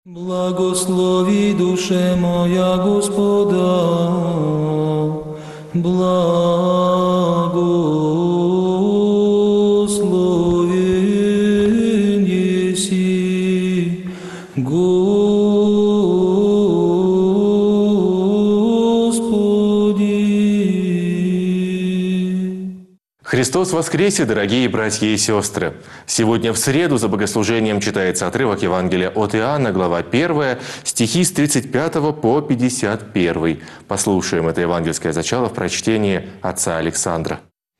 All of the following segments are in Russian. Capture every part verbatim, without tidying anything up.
Благослови душе моя Господа, благословен еси Господи. Христос воскресе, дорогие братья и сестры! Сегодня в среду за богослужением читается отрывок Евангелия от Иоанна, глава первая, стихи с тридцать пятого по пятьдесят первый. Послушаем это евангельское зачало в прочтении отца Александра.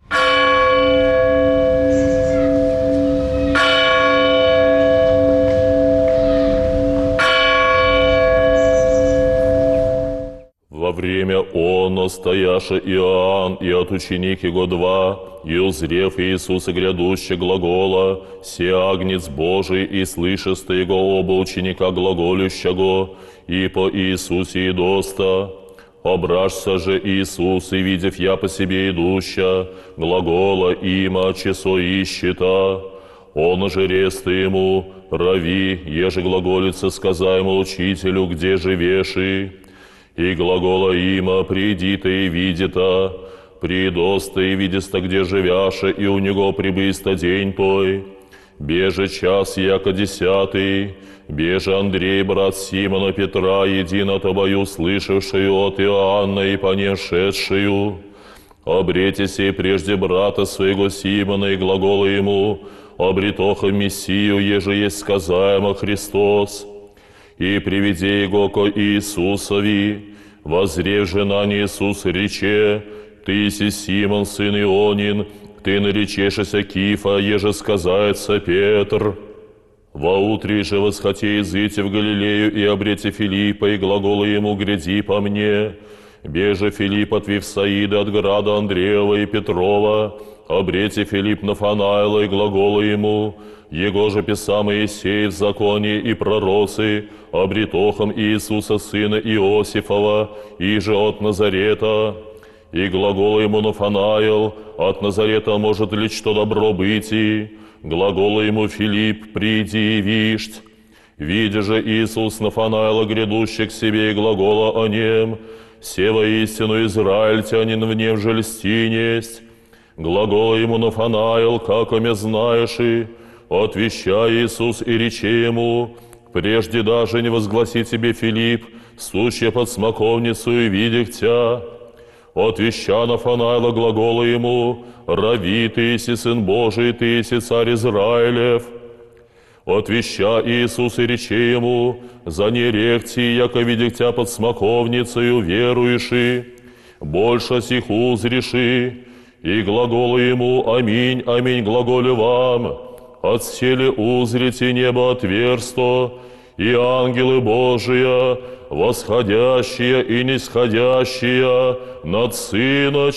Во время он, настояше Иоанн, и от ученик его два, и узрев Иисуса грядуще глагола, «Се агнец Божий, и слышеста его оба ученика глаголющего, и по Иисусе идоста. Ображся же Иисус, и видев я по себе идуща, глагола има часо ищета. Он же реста ему, рави, еже глаголица, сказаемо учителю, где живеши. И глагола има, придита и видита, придоста и видиста, где живяше, и у него прибыста день пой. Беже час, яко десятый, беже Андрей, брат Симона Петра, едино тобою слышавшую от Иоанна и понесшедшую. Обрете сей прежде брата своего Симона, и глагола ему, обретоха Мессию, еже есть сказаемо Христос. И приведи его ко Иисусови, возрев же на Иисус рече, «Ты си Симон, сын Ионин, ты наречешься Кифа, еже сказается Петр». Воутре же восхоте изыти в Галилею и обрете Филиппа, и глагола ему, гряди по мне. Беже Филипп от Вифсаида, от града Андреева и Петрова, обрете Филипп Нафанаила, и глагола ему, его же писа Моисей в законе и пророцы, обретохом Иисуса сына Иосифова, и же от Назарета. И глагола ему Нафанаил, от Назарета может ли что добро быть и? Глагола ему Филипп, приди и вишть. Видя же Иисус Нафанаила, грядущий к себе, и глагола о нем, «Се воистину израильтянин, в нем же льстинесть». Глагола ему Нафанаил, как оме знаешь и, отвещай Иисус и рече ему, «Прежде даже не возгласи тебе, Филипп, сущее под смоковницу и видях тя». Отвеща Нафанаила глагола ему, «Рави, ты си сын Божий, ты си царь Израилев». Отвеща Иисус и рече ему, «За неректи, яко видях тя под смоковницею, веруеши, больше сих узреши». И глагола ему, «Аминь, аминь, глаголю вам, отсели узрите небо отверсто, и ангелы Божия, восходящие и нисходящие над Сына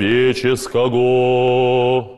Человеческого».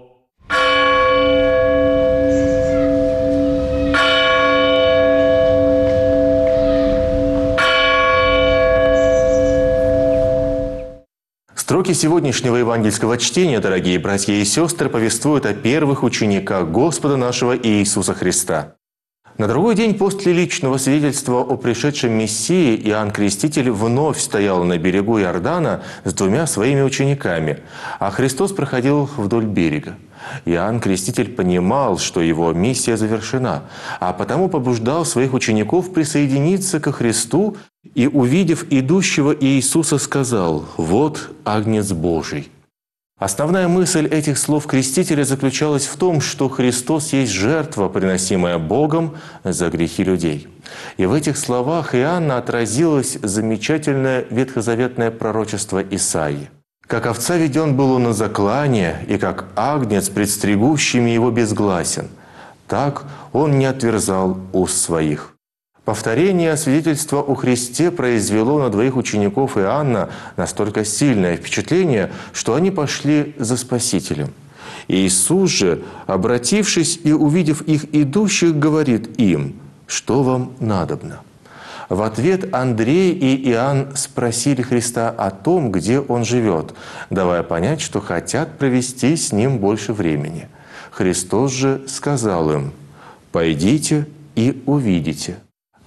Строки сегодняшнего евангельского чтения, дорогие братья и сестры, повествуют о первых учениках Господа нашего Иисуса Христа. На другой день после личного свидетельства о пришедшем Мессии Иоанн Креститель вновь стоял на берегу Иордана с двумя своими учениками, а Христос проходил вдоль берега. Иоанн Креститель понимал, что его миссия завершена, а потому побуждал своих учеников присоединиться ко Христу и, увидев идущего Иисуса, сказал: «Вот Агнец Божий». Основная мысль этих слов Крестителя заключалась в том, что Христос есть жертва, приносимая Богом за грехи людей. И в этих словах Иоанна отразилось замечательное ветхозаветное пророчество Исаии. «Как овца веден был он на заклание, и как агнец пред стригущими его безгласен, так он не отверзал уст своих». Повторение свидетельства о Христе произвело на двоих учеников Иоанна настолько сильное впечатление, что они пошли за Спасителем. Иисус же, обратившись и увидев их идущих, говорит им: «Что вам надобно?» В ответ Андрей и Иоанн спросили Христа о том, где Он живет, давая понять, что хотят провести с Ним больше времени. Христос же сказал им: «Пойдите и увидите».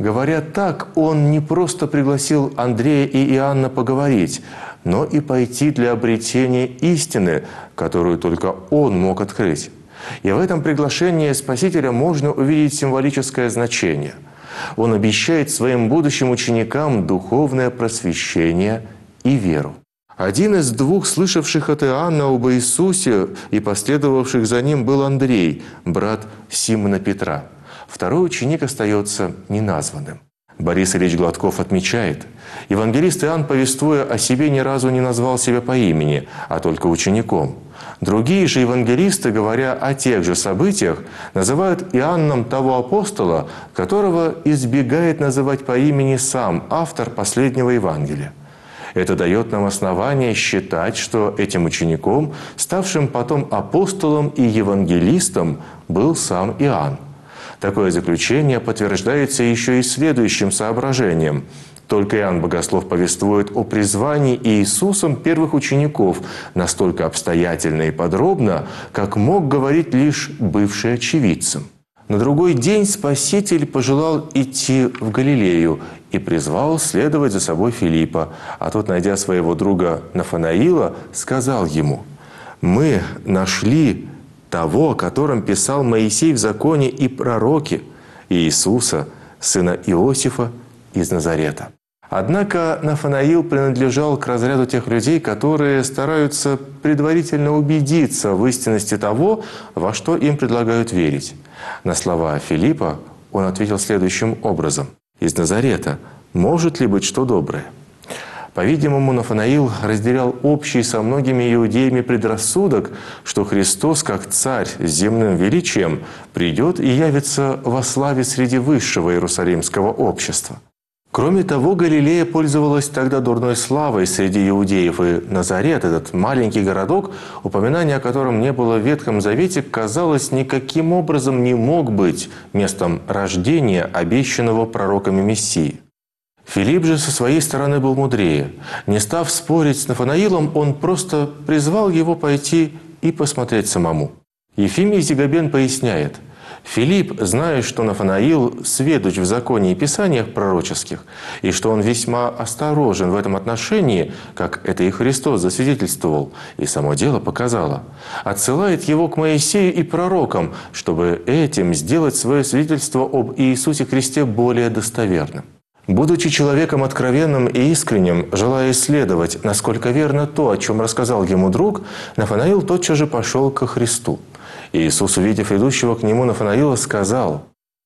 Говоря так, он не просто пригласил Андрея и Иоанна поговорить, но и пойти для обретения истины, которую только он мог открыть. И в этом приглашении Спасителя можно увидеть символическое значение. Он обещает своим будущим ученикам духовное просвещение и веру. Один из двух слышавших от Иоанна об Иисусе и последовавших за ним был Андрей, брат Симона Петра. Второй ученик остается неназванным. Борис Ильич Гладков отмечает, евангелист Иоанн, повествуя о себе, ни разу не назвал себя по имени, а только учеником. Другие же евангелисты, говоря о тех же событиях, называют Иоанном того апостола, которого избегает называть по имени сам автор последнего Евангелия. Это дает нам основание считать, что этим учеником, ставшим потом апостолом и евангелистом, был сам Иоанн. Такое заключение подтверждается еще и следующим соображением. Только Иоанн Богослов повествует о призвании Иисусом первых учеников настолько обстоятельно и подробно, как мог говорить лишь бывший очевидцем. На другой день Спаситель пожелал идти в Галилею и призвал следовать за собой Филиппа. А тот, найдя своего друга Нафанаила, сказал ему: «Мы нашли того, о котором писал Моисей в законе и пророки, Иисуса, сына Иосифа из Назарета». Однако Нафанаил принадлежал к разряду тех людей, которые стараются предварительно убедиться в истинности того, во что им предлагают верить. На слова Филиппа он ответил следующим образом: «Из Назарета может ли быть что доброе?» По-видимому, Нафанаил разделял общий со многими иудеями предрассудок, что Христос, как царь с земным величием, придет и явится во славе среди высшего иерусалимского общества. Кроме того, Галилея пользовалась тогда дурной славой среди иудеев, и Назарет, этот маленький городок, упоминания о котором не было в Ветхом Завете, казалось, никаким образом не мог быть местом рождения обещанного пророками Мессии. Филипп же со своей стороны был мудрее. Не став спорить с Нафанаилом, он просто призвал его пойти и посмотреть самому. Ефимий Зигабен поясняет: Филипп, зная, что Нафанаил сведущ в законе и писаниях пророческих, и что он весьма осторожен в этом отношении, как это и Христос засвидетельствовал, и само дело показало, отсылает его к Моисею и пророкам, чтобы этим сделать свое свидетельство об Иисусе Христе более достоверным. Будучи человеком откровенным и искренним, желая исследовать, насколько верно то, о чем рассказал ему друг, Нафанаил тотчас же пошел ко Христу. Иисус, увидев идущего к нему Нафанаила, сказал: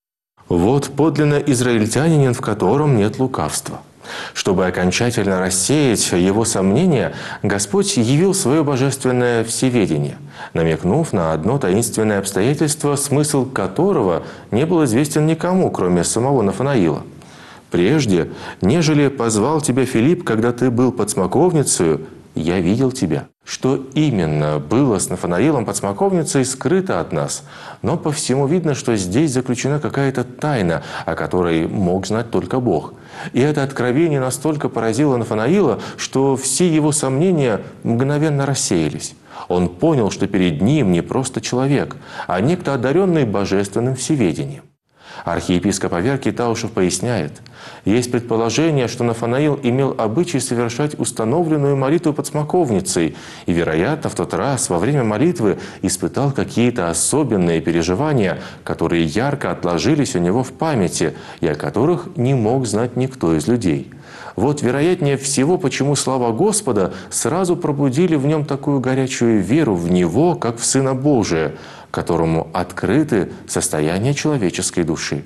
«Вот подлинно израильтянин, в котором нет лукавства». Чтобы окончательно рассеять его сомнения, Господь явил свое божественное всеведение, намекнув на одно таинственное обстоятельство, смысл которого не был известен никому, кроме самого Нафанаила. «Прежде, нежели позвал тебя Филипп, когда ты был под смоковницею, я видел тебя». Что именно было с Нафанаилом под смоковницей, скрыто от нас. Но по всему видно, что здесь заключена какая-то тайна, о которой мог знать только Бог. И это откровение настолько поразило Нафанаила, что все его сомнения мгновенно рассеялись. Он понял, что перед ним не просто человек, а некто, одаренный божественным всеведением. Архиепископ Аверкий Таушев поясняет: есть предположение, что Нафанаил имел обычай совершать установленную молитву под смоковницей и, вероятно, в тот раз во время молитвы испытал какие-то особенные переживания, которые ярко отложились у него в памяти и о которых не мог знать никто из людей. Вот, вероятнее всего, почему слова Господа сразу пробудили в нем такую горячую веру в Него, как в Сына Божия, которому открыты состояния человеческой души.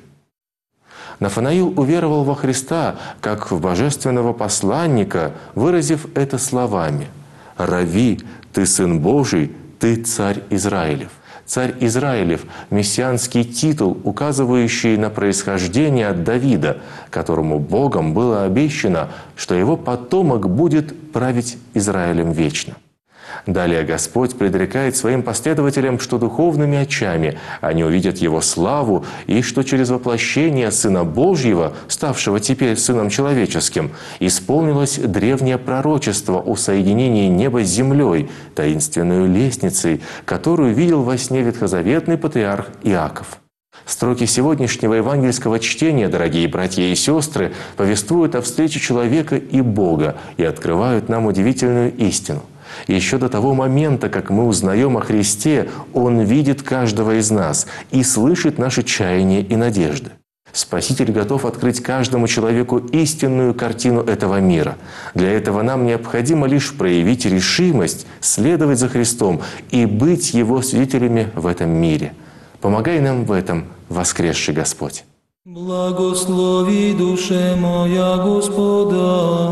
Нафанаил уверовал во Христа, как в божественного посланника, выразив это словами: «Рави, ты Сын Божий, ты Царь Израилев». Царь Израилев – мессианский титул, указывающий на происхождение от Давида, которому Богом было обещано, что его потомок будет править Израилем вечно. Далее Господь предрекает своим последователям, что духовными очами они увидят Его славу, и что через воплощение Сына Божьего, ставшего теперь Сыном Человеческим, исполнилось древнее пророчество о соединении неба с землей, таинственную лестницей, которую видел во сне ветхозаветный патриарх Иаков. Строки сегодняшнего евангельского чтения, дорогие братья и сестры, повествуют о встрече человека и Бога и открывают нам удивительную истину. Еще до того момента, как мы узнаем о Христе, Он видит каждого из нас и слышит наши чаяния и надежды. Спаситель готов открыть каждому человеку истинную картину этого мира. Для этого нам необходимо лишь проявить решимость следовать за Христом и быть Его свидетелями в этом мире. Помогай нам в этом, воскресший Господь. Благослови душе моя Господа,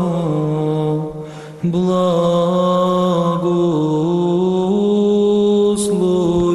благослови.